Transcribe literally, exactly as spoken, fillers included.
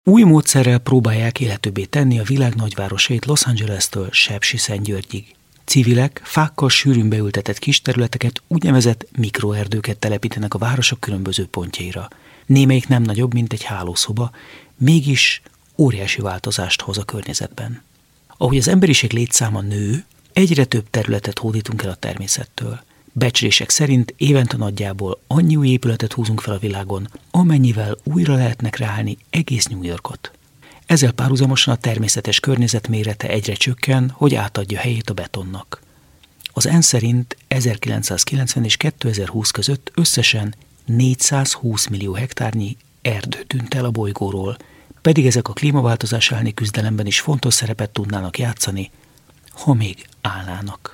Új módszerrel próbálják élhetőbbé tenni a világ nagyvárosait Los Angeles-től Sepsiszentgyörgyig. Civilek fákkal sűrűn beültetett kis területeket, úgynevezett mikroerdőket telepítenek a városok különböző pontjaira. Némelyik nem nagyobb, mint egy hálószoba, mégis óriási változást hoz a környezetben. Ahogy az emberiség létszáma nő, egyre több területet hódítunk el a természettől. Becslések szerint évente nagyjából annyi új épületet húzunk fel a világon, amennyivel újra lehetnek ráállni egész New Yorkot. Ezzel párhuzamosan a természetes környezet mérete egyre csökken, hogy átadja helyét a betonnak. Az ENSZ szerint ezerkilencszázkilencven és kétezer-húsz között összesen négyszázhúsz millió hektárnyi erdő tűnt el a bolygóról, pedig ezek a klímaváltozás elleni küzdelemben is fontos szerepet tudnának játszani, ha még állnának.